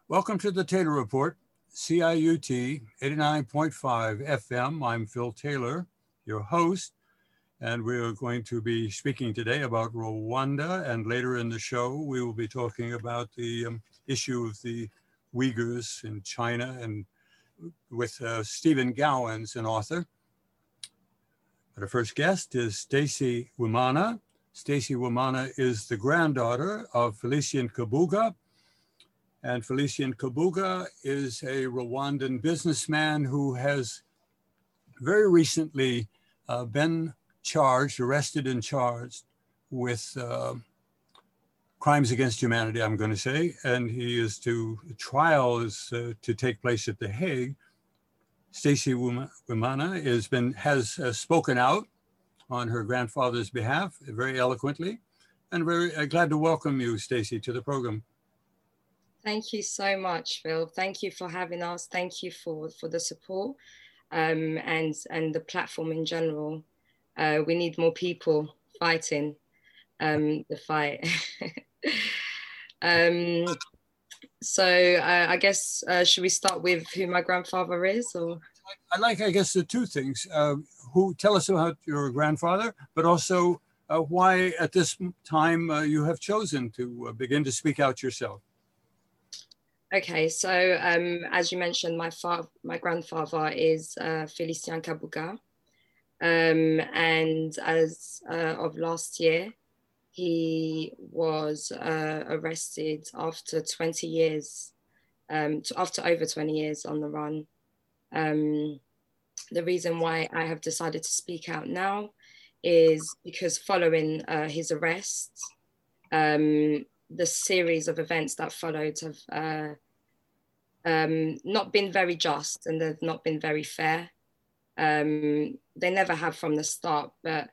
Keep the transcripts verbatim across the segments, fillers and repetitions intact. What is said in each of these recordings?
Welcome to the Taylor Report, C I U T eighty-nine point five F M. I'm Phil Taylor, your host, and we're going to be speaking today about Rwanda, and later in the show, we will be talking about the um, issue of the Uyghurs in China, and with uh, Stephen Gowans, an author. But our first guest is Stacy Wimana. Stacy Wimana is the granddaughter of Felicien Kabuga. And Felicien Kabuga is a Rwandan businessman who has very recently uh, been charged, arrested and charged with uh, crimes against humanity, I'm going to say. And he is to, the trial is uh, to take place at The Hague. Stacy Wimana has been, has uh, spoken out on her grandfather's behalf very eloquently. And very uh, glad to welcome you, Stacy, to the program. Thank you so much, Phil. Thank you for having us. Thank you for, for the support um, and, and the platform in general. Uh, we need more people fighting um, the fight. um, so uh, I guess, uh, should we start with who my grandfather is? Or? I like, I guess, the two things. Uh, who tell us about your grandfather, but also uh, why at this time uh, you have chosen to uh, begin to speak out yourself. Okay, so um, as you mentioned, my father, my grandfather is uh, Felicien Kabuga, um, and as uh, of last year, he was uh, arrested after twenty years, um, after over twenty years on the run. Um, the reason why I have decided to speak out now is because following uh, his arrest, um, the series of events that followed have uh, um, not been very just, and they've not been very fair. Um, they never have from the start, but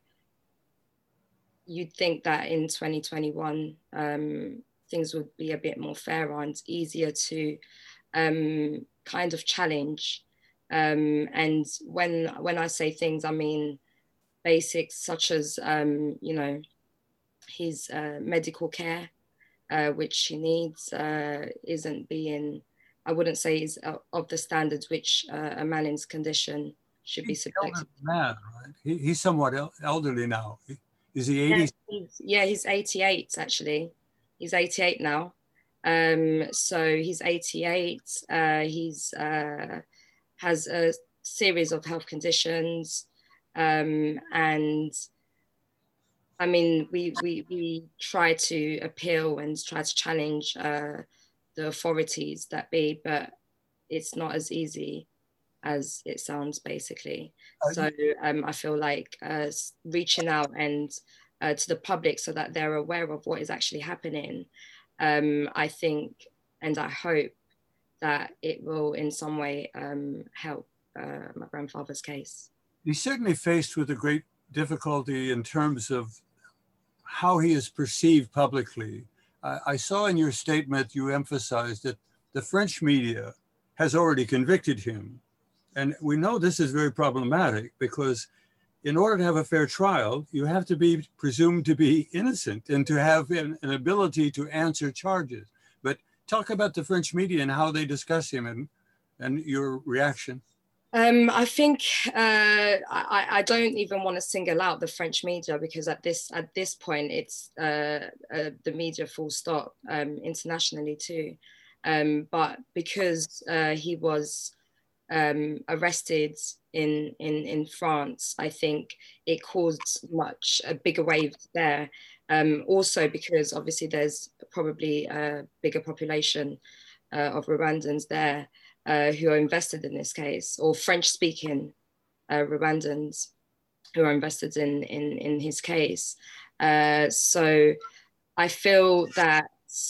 you'd think that in twenty twenty-one, um, things would be a bit more fair and easier to um, kind of challenge. Um, and when, when I say things, I mean basics such as, um, you know, his uh, medical care, uh, which he needs, uh, isn't being, I wouldn't say is of the standards which uh, a man in his condition should be subjected to. Man, right? He, he's somewhat el elderly now. Is he eighty? Yeah, he's, yeah, he's eighty-eight actually. He's eighty-eight now. Um, so he's eighty-eight. Uh, he's uh, has a series of health conditions, um, and I mean, we, we, we try to appeal and try to challenge uh, the authorities that be, but it's not as easy as it sounds, basically. So um, I feel like uh, reaching out and uh, to the public so that they're aware of what is actually happening, um, I think and I hope that it will in some way um, help uh, my grandfather's case. He's certainly faced with a great difficulty in terms of how he is perceived publicly. Uh, I saw in your statement you emphasized that the French media has already convicted him. And we know this is very problematic because in order to have a fair trial, you have to be presumed to be innocent and to have an, an ability to answer charges. But talk about the French media and how they discuss him and, and your reaction. Um, I think uh, I, I don't even want to single out the French media because at this at this point it's uh, uh, the media full stop um, internationally too. Um, but because uh, he was um, arrested in, in in France, I think it caused much a bigger wave there. Um, also because obviously there's probably a bigger population uh, of Rwandans there. Uh, who are invested in this case, or French-speaking uh, Rwandans who are invested in in, in his case. Uh, so I feel that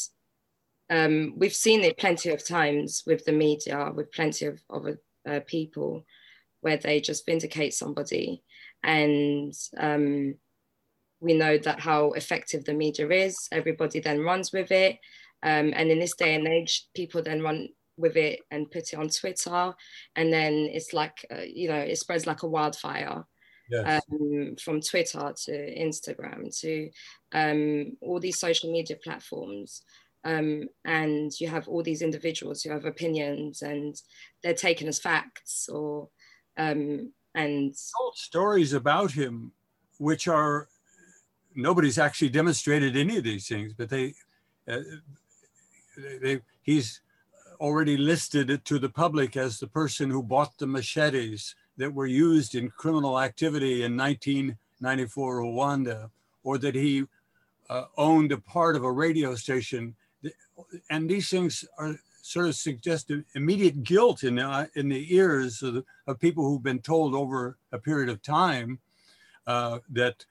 um, we've seen it plenty of times with the media, with plenty of other uh, people, where they just vindicate somebody, and um, we know that how effective the media is. Everybody then runs with it, um, and in this day and age, people then run with it and put it on Twitter, and then it's like uh, you know, it spreads like a wildfire. Yes. Um, from Twitter to Instagram to um, all these social media platforms. Um, and you have all these individuals who have opinions and they're taken as facts, or um, and told stories about him, which are, nobody's actually demonstrated any of these things, but they, uh, they, they he's already listed it to the public as the person who bought the machetes that were used in criminal activity in nineteen ninety-four Rwanda, or that he uh, owned a part of a radio station. And these things are sort of suggest immediate guilt in the, in the ears of, the, of people who've been told over a period of time uh, that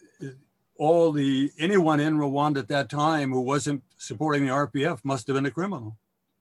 all the, anyone in Rwanda at that time who wasn't supporting the R P F must have been a criminal.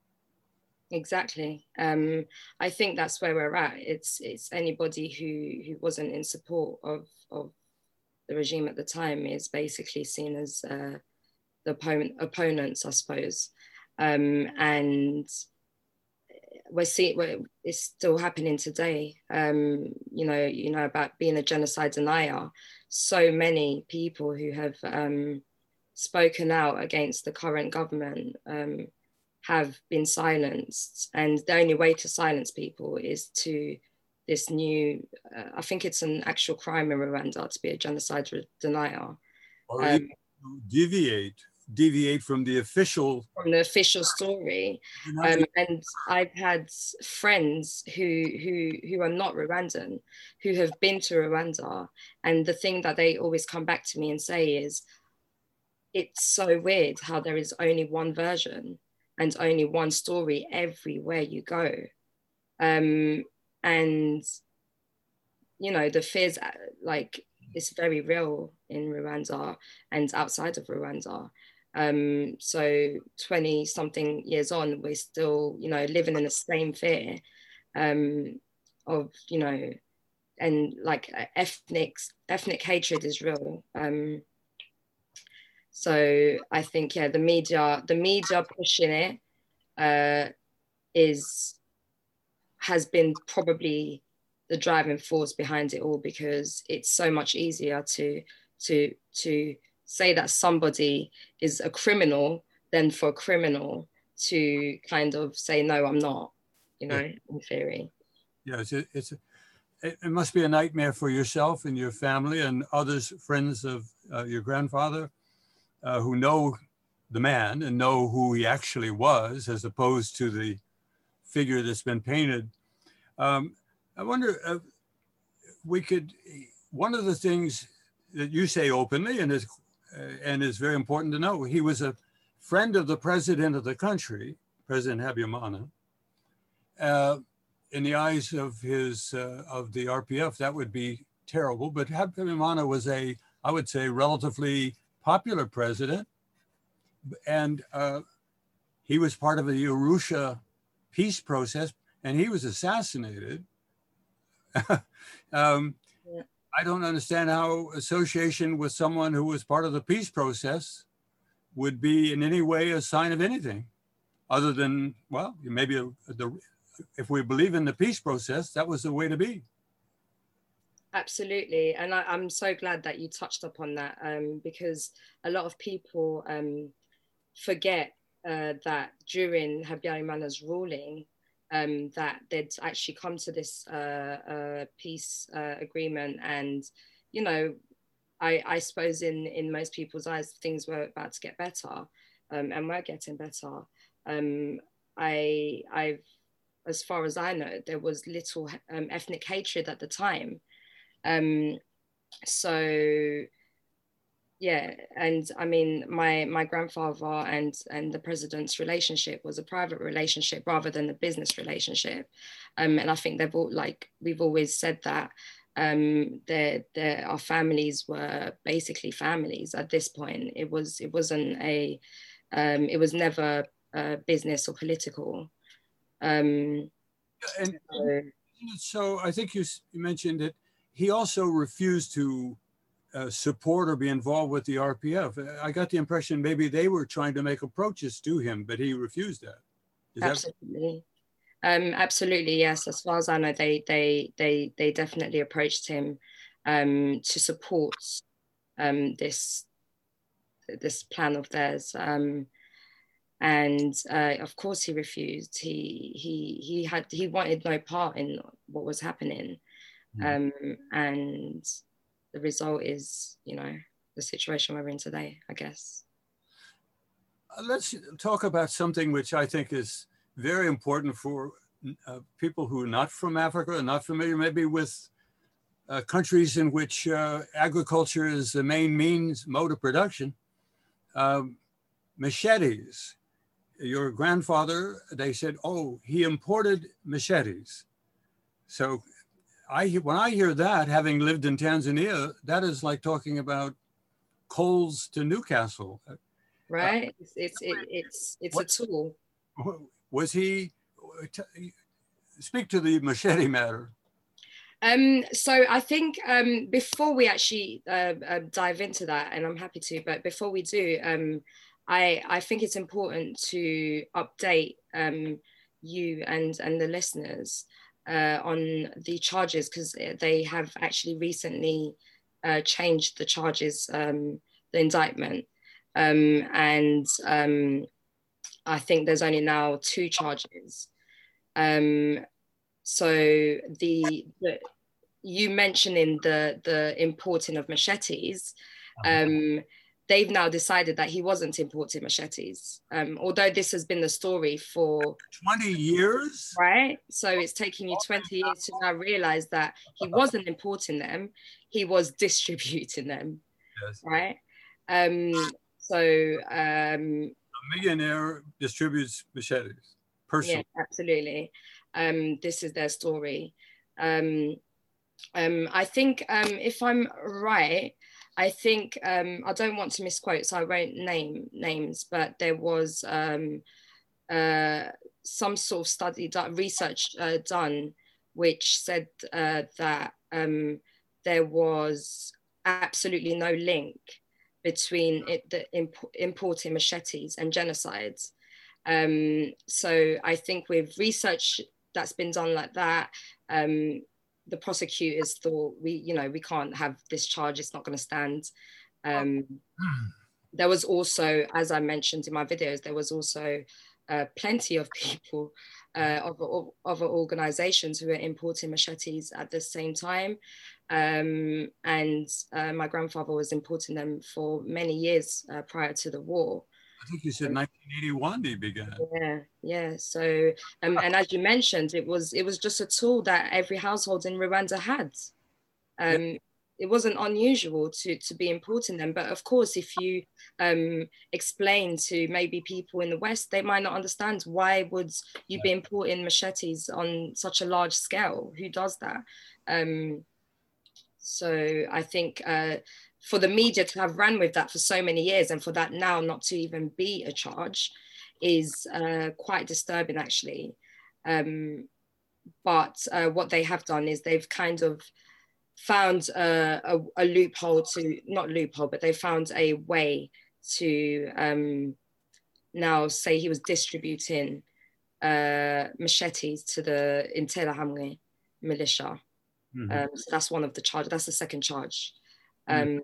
Exactly. Um, I think that's where we're at. It's it's anybody who who wasn't in support of of the regime at the time is basically seen as uh, the opponent, opponents, I suppose. Um, and we're seeing we're, it's still happening today. Um, you know, you know about being a genocide denier. So many people who have um, spoken out against the current government um, have been silenced, and the only way to silence people is to this new, uh, I think it's an actual crime in Rwanda to be a genocide denier. Or Um, even deviate, deviate from the official. From the official story. Um, and I've had friends who, who, who are not Rwandan, who have been to Rwanda, and the thing that they always come back to me and say is, it's so weird how there is only one version and only one story everywhere you go. Um, and, you know, the fears, like, it's very real in Rwanda and outside of Rwanda. Um, so twenty something years on, we're still, you know, living in the same fear um, of, you know, and like ethnic, ethnic hatred is real. Um, So I think, yeah, the media, the media pushing it uh, is, has been probably the driving force behind it all, because it's so much easier to, to, to say that somebody is a criminal than for a criminal to kind of say, no, I'm not, you know, yeah. In theory. Yeah, it's, a, it's a, it must be a nightmare for yourself and your family and others, friends of uh, your grandfather, Uh, who know the man and know who he actually was, as opposed to the figure that's been painted. Um, I wonder, uh, we could, one of the things that you say openly and is, uh, and is very important to know, he was a friend of the president of the country, President Habyarimana. Uh, in the eyes of his, uh, of the R P F, that would be terrible, but Habyarimana was a, I would say, relatively popular president, and uh, he was part of the Arusha peace process, and he was assassinated. um, yeah. I don't understand how association with someone who was part of the peace process would be in any way a sign of anything, other than, well, maybe a, the, if we believe in the peace process, that was the way to be. Absolutely. And I, I'm so glad that you touched upon that, um, because a lot of people um, forget uh, that during Habyarimana's ruling, um, that they'd actually come to this uh, uh, peace uh, agreement. And, you know, I, I suppose in, in most people's eyes, things were about to get better, um, and were getting better. Um, I, I've, as far as I know, there was little um, ethnic hatred at the time. Um, so yeah, and I mean, my my grandfather and and the president's relationship was a private relationship rather than a business relationship, um, and I think they've all, like we've always said that um, their their our families were basically families at this point. It was it wasn't a um, it was never uh, business or political. Um, and, so, so I think you you mentioned it. He also refused to uh, support or be involved with the R P F. I got the impression maybe they were trying to make approaches to him, but he refused that. Is absolutely. That... Um, absolutely, yes. As far as I know, they they they they definitely approached him um, to support um, this this plan of theirs. Um, And uh, of course he refused. He he he had he wanted no part in what was happening, um, and the result is, you know, the situation we're in today, I guess. Let's talk about something which I think is very important for uh, people who are not from Africa, are not familiar maybe with uh, countries in which uh, agriculture is the main means, mode of production. Um, machetes. Your grandfather, they said, oh, he imported machetes. So I, when I hear that, having lived in Tanzania, that is like talking about coals to Newcastle. Right? Uh, it's it's it, it's it's what, a tool. Was he? Speak to the machete matter. Um, so I think um, before we actually uh, uh, dive into that, and I'm happy to, but before we do, um, I I think it's important to update um, you and and the listeners uh, on the charges, because they have actually recently uh, changed the charges, um, the indictment. Um, and um, I think there's only now two charges. Um, so the, the you mentioning the the importing of machetes, um, they've now decided that he wasn't importing machetes. Um, although this has been the story for twenty years, right? So it's taking you twenty years to now realize that he wasn't importing them; he was distributing them, yes. Right? Um, So um, a millionaire distributes machetes personally. Yeah, absolutely. Um, this is their story. Um, um, I think um, if I'm right, I think um, I don't want to misquote, so I won't name names, but there was um, uh, some sort of study, research uh, done, which said uh, that um, there was absolutely no link between it, the imp importing machetes and genocides. Um, so I think with research that's been done like that, um, the prosecutors thought we, you know, we can't have this charge, it's not going to stand. Um, there was also, as I mentioned in my videos, there was also uh, plenty of people, uh, of other organizations who were importing machetes at the same time. Um, and uh, my grandfather was importing them for many years uh, prior to the war. I think you said um, nineteen eighty-one they began. Yeah, yeah. So, um, and as you mentioned, it was it was just a tool that every household in Rwanda had. Um, yeah. It wasn't unusual to to be importing them, but of course, if you um, explain to maybe people in the West, they might not understand why would you be importing machetes on such a large scale. Who does that? Um, so I think uh, for the media to have run with that for so many years and for that now not to even be a charge is uh, quite disturbing, actually. Um, but uh, what they have done is they've kind of found a, a, a loophole to, not loophole, but they found a way to um, now say he was distributing uh, machetes to the Interahamwe militia. Mm-hmm. um, so that's one of the charges. That's the second charge. Um, mm-hmm.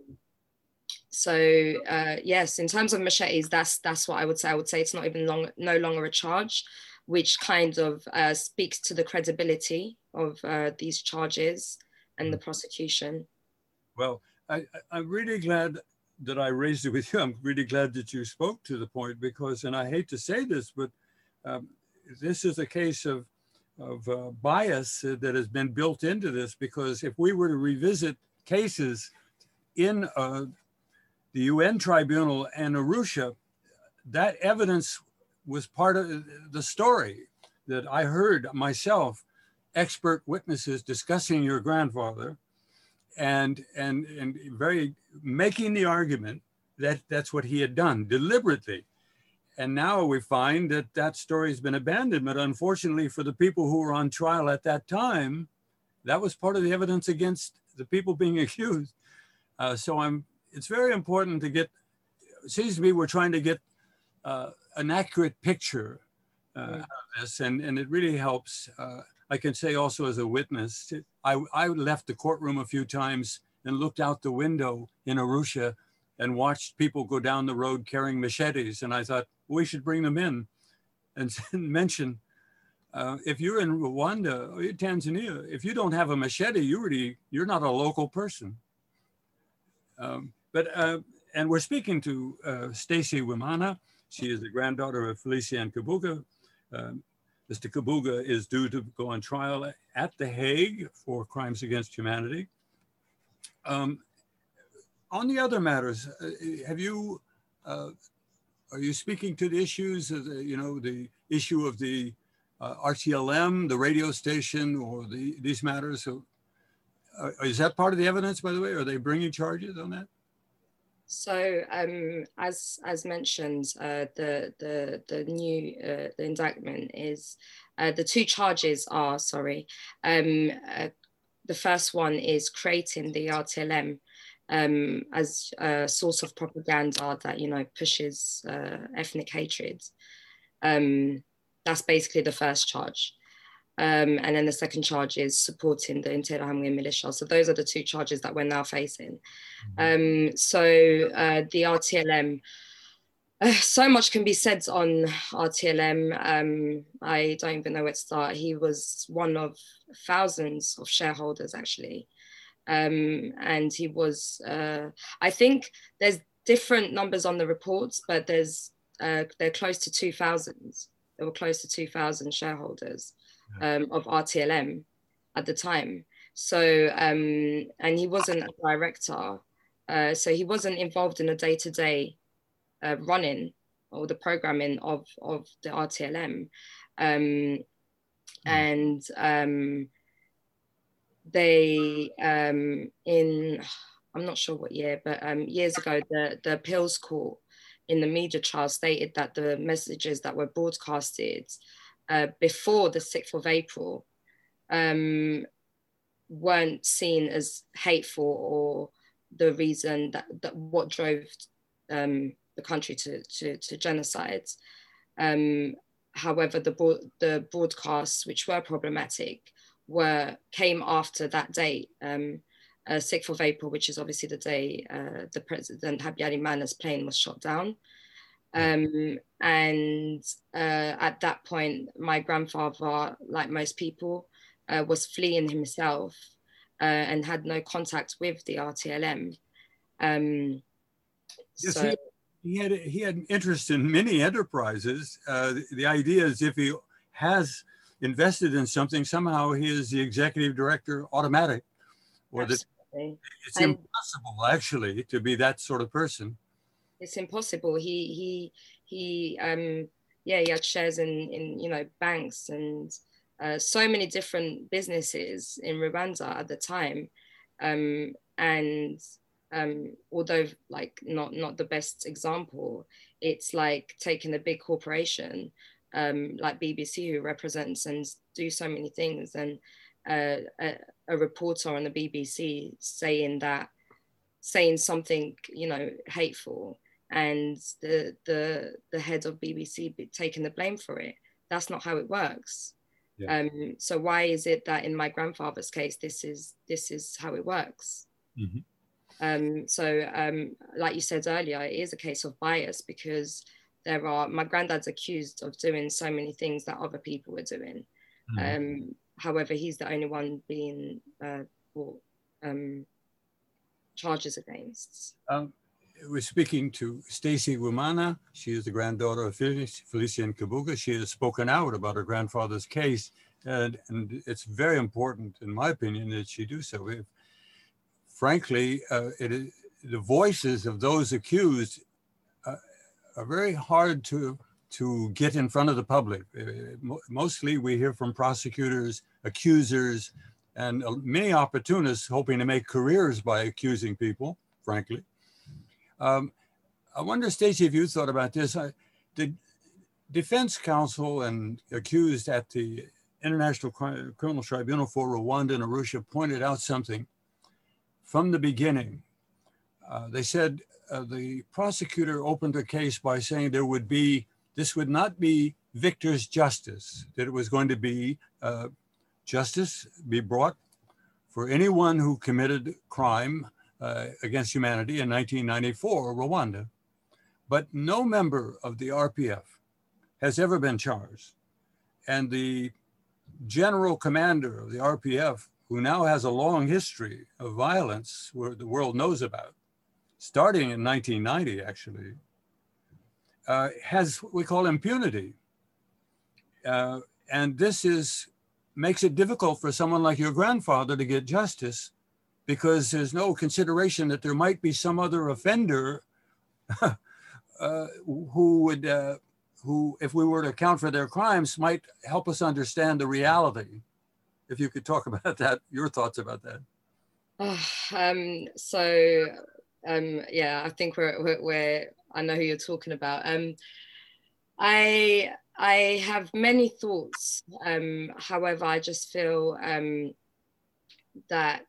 So uh, yes, in terms of machetes, that's that's what I would say. I would say it's not even long, no longer a charge, which kind of uh, speaks to the credibility of uh, these charges and the prosecution. Well, I, I'm really glad that I raised it with you. I'm really glad that you spoke to the point because, and I hate to say this, but um, this is a case of of uh, bias uh, that has been built into this, because if we were to revisit cases in uh, the U N tribunal and Arusha, that evidence was part of the story that I heard myself, expert witnesses discussing your grandfather and, and, and very making the argument that that's what he had done deliberately. And now we find that that story has been abandoned. But unfortunately for the people who were on trial at that time, that was part of the evidence against the people being accused. Uh, so I'm, it's very important to get, it seems to me we're trying to get uh, an accurate picture uh, mm. of this. And, and it really helps. Uh, I can say also as a witness, I, I left the courtroom a few times and looked out the window in Arusha and watched people go down the road carrying machetes. And I thought, we should bring them in and mention, uh, if you're in Rwanda or Tanzania, if you don't have a machete, you really, you're not a local person. Um, but, uh, and we're speaking to uh, Stacy Wimana. She is the granddaughter of Felicien Kabuga. Um, Mister Kabuga is due to go on trial at The Hague for crimes against humanity. Um, on the other matters, uh, have you, uh, are you speaking to the issues of the, you know, the issue of the uh, R T L M, the radio station, or the, these matters? So, uh, is that part of the evidence, by the way? Are they bringing charges on that? So, um, as as mentioned, uh, the the the new uh, the indictment is uh, the two charges are sorry. Um, uh, the first one is creating the R T L M um, as a source of propaganda that you know pushes uh, ethnic hatred. Um, that's basically the first charge. Um, and then the second charge is supporting the Interahamwe militia. So those are the two charges that we're now facing. Um, so uh, the R T L M, uh, so much can be said on R T L M. Um, I don't even know where to start. He was one of thousands of shareholders, actually. Um, and he was, uh, I think there's different numbers on the reports, but there's uh, they're close to two thousand. There were close to two thousand shareholders um, of R T L M at the time. So, um, and he wasn't a director. Uh, so he wasn't involved in the day-to-day uh, running or the programming of, of the R T L M. Um, and um, they, um, in, I'm not sure what year, but um, years ago, the, the appeals court in the media trial stated that the messages that were broadcasted uh, before the sixth of April um, weren't seen as hateful or the reason that, that what drove um, the country to, to, to genocide. Um, however, the, the broadcasts which were problematic were came after that date, um, uh, sixth of April, which is obviously the day uh, the President Habyarimana's plane was shot down. Um, and uh, at that point, my grandfather, like most people, uh, was fleeing himself uh, and had no contact with the R T L M. Um, yes, so he, he had he had interest in many enterprises. Uh, the, the idea is if he has invested in something, somehow he is the executive director automatic, or that it's and impossible actually to be that sort of person. It's impossible. He he he um yeah, he had shares in in you know banks and uh, so many different businesses in Rwanda at the time, um, and um, although like not not the best example, it's like taking a big corporation um, like B B C, who represents and do so many things, and uh, a, a reporter on the B B C saying that saying something you know hateful, and the the the head of B B C taking the blame for it. That's not how it works. Yeah. Um, so why is it that in my grandfather's case, this is this is how it works? Mm-hmm. Um, so um, like you said earlier, it is a case of bias because there are, my granddad's accused of doing so many things that other people were doing. Mm-hmm. Um, however, he's the only one being uh, brought um, charges against. Um, we're speaking to Stacy Wimana. She is the granddaughter of Felicien Kabuga. She has spoken out about her grandfather's case, and, and it's very important, in my opinion, that she do so. If, frankly, uh, it is, the voices of those accused uh, are very hard to, to get in front of the public. Uh, mostly we hear from prosecutors, accusers, and uh, many opportunists hoping to make careers by accusing people, frankly. Um, I wonder, Stacy, if you thought about this. I, the defense counsel and accused at the International Criminal Tribunal for Rwanda and Arusha pointed out something from the beginning. Uh, they said uh, the prosecutor opened the case by saying there would be, this would not be victor's justice, that it was going to be uh, justice be brought for anyone who committed crime Uh, against humanity in nineteen ninety-four, Rwanda. but no member of the R P F has ever been charged. And the general commander of the R P F, who now has a long history of violence where the world knows about, starting in nineteen ninety, actually, uh, has what we call impunity. Uh, and this is makes it difficult for someone like your grandfather to get justice, because there's no consideration that there might be some other offender uh, who would, uh, who, if we were to account for their crimes, might help us understand the reality. If you could talk about that, your thoughts about that. Oh, um, so, um, yeah, I think we're, we're, we're, I know who you're talking about. Um, I, I have many thoughts. Um, however, I just feel um, that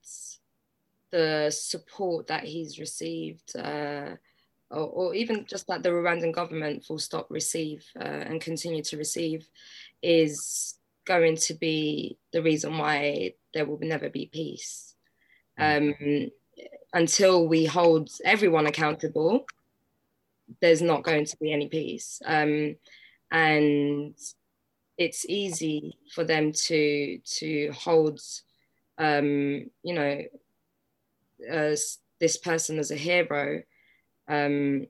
the support that he's received, uh, or, or even just that the Rwandan government full stop receive uh, and continue to receive, is going to be the reason why there will never be peace. Um, until we hold everyone accountable, there's not going to be any peace. Um, and it's easy for them to to hold, um, you know, uh, this person as a hero, um,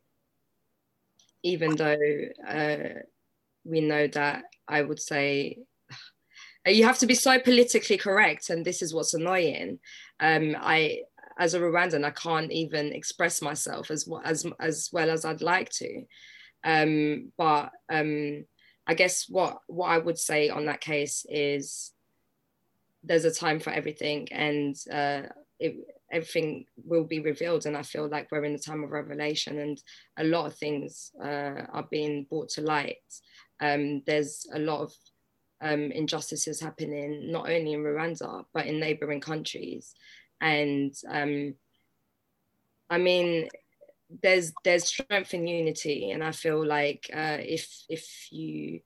even though uh, we know that, I would say, you have to be so politically correct, and this is what's annoying. Um, I, as a Rwandan, I can't even express myself as as as well as I'd like to. Um, but um, I guess what what I would say on that case is there's a time for everything, and uh, it, everything will be revealed. And I feel like we're in the time of revelation, and a lot of things uh, are being brought to light. Um, there's a lot of um, injustices happening, not only in Rwanda, but in neighboring countries. And um, I mean, there's there's strength in unity. And I feel like uh, if if you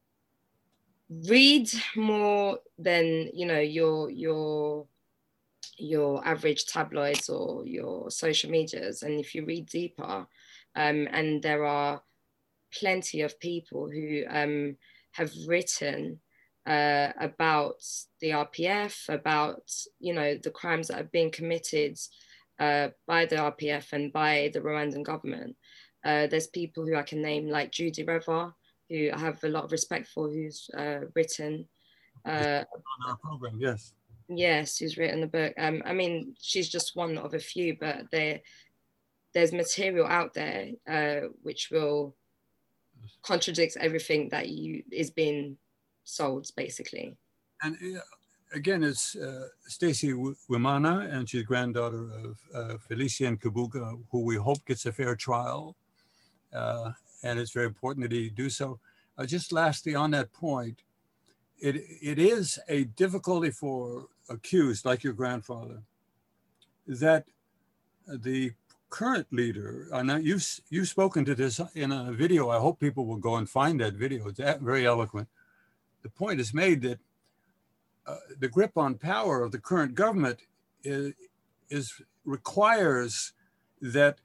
read more than, you know, your your your average tabloids or your social medias, and if you read deeper, um, and there are plenty of people who um, have written uh, about the R P F, about, you know, the crimes that are being committed uh, by the R P F and by the Rwandan government. Uh, there's people who I can name, like Judy Reva, who I have a lot of respect for, who's uh, written. Uh, on our program, yes. Yes, who's written the book. Um, I mean, she's just one of a few, but there, there's material out there uh, which will contradict everything that you is being sold, basically. And uh, again, it's uh, Stacy Wimana, and she's granddaughter of uh, Felicien Kabuga, who we hope gets a fair trial. Uh, and it's very important that he do so. Uh, just lastly, on that point, it it is a difficulty for accused, like your grandfather, that the current leader, I know you've, you've spoken to this in a video. I hope people will go and find that video. It's very eloquent. The point is made that uh, the grip on power of the current government is, is requires that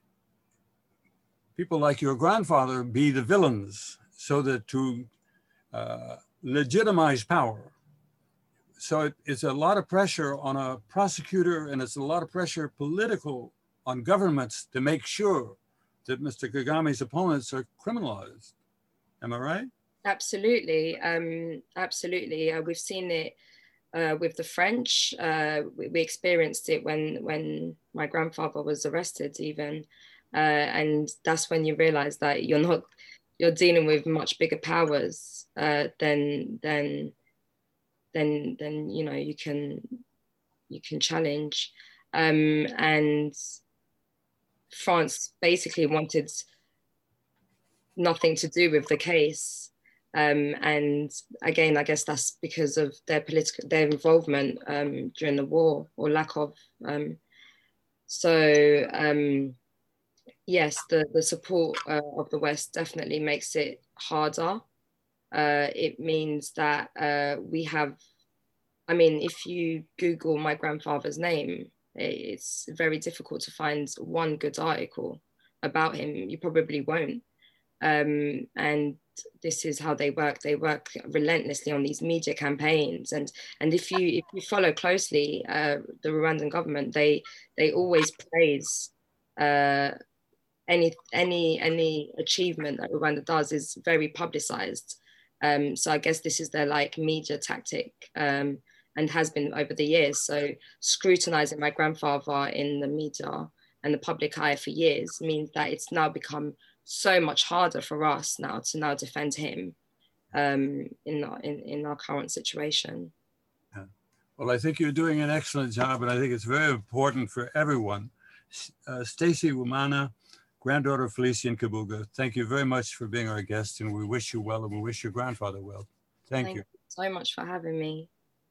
people like your grandfather be the villains, so that to uh, legitimize power. So it, it's a lot of pressure on a prosecutor, and it's a lot of pressure political on governments to make sure that Mister Kagame's opponents are criminalized. Am I right? Absolutely, um, absolutely. Uh, we've seen it uh, with the French. Uh, we, we experienced it when when my grandfather was arrested, even, uh, and that's when you realize that you're not you're dealing with much bigger powers uh, than than than than you know you can you can challenge, um, and France basically wanted nothing to do with the case. Um, and again, I guess that's because of their political, their involvement um, during the war, or lack of. Um, so um, yes, the, the support uh, of the West definitely makes it harder. Uh, it means that uh, we have, I mean, if you Google my grandfather's name, it's very difficult to find one good article about him. You probably won't. Um, and this is how they work. They work relentlessly on these media campaigns. And, and if you if you follow closely uh, the Rwandan government, they they always praise uh, any any any achievement that Rwanda does is very publicized. Um, so I guess this is their like media tactic, um, and has been over the years. So scrutinizing my grandfather in the media and the public eye for years means that it's now become so much harder for us now to now defend him um, in, our, in, in our current situation. Yeah. Well, I think you're doing an excellent job, and I think it's very important for everyone. Uh, Stacey Wimana, granddaughter of Felician Kabuga, thank you very much for being our guest, and we wish you well, and we wish your grandfather well. Thank, Thank you. you so much for having me.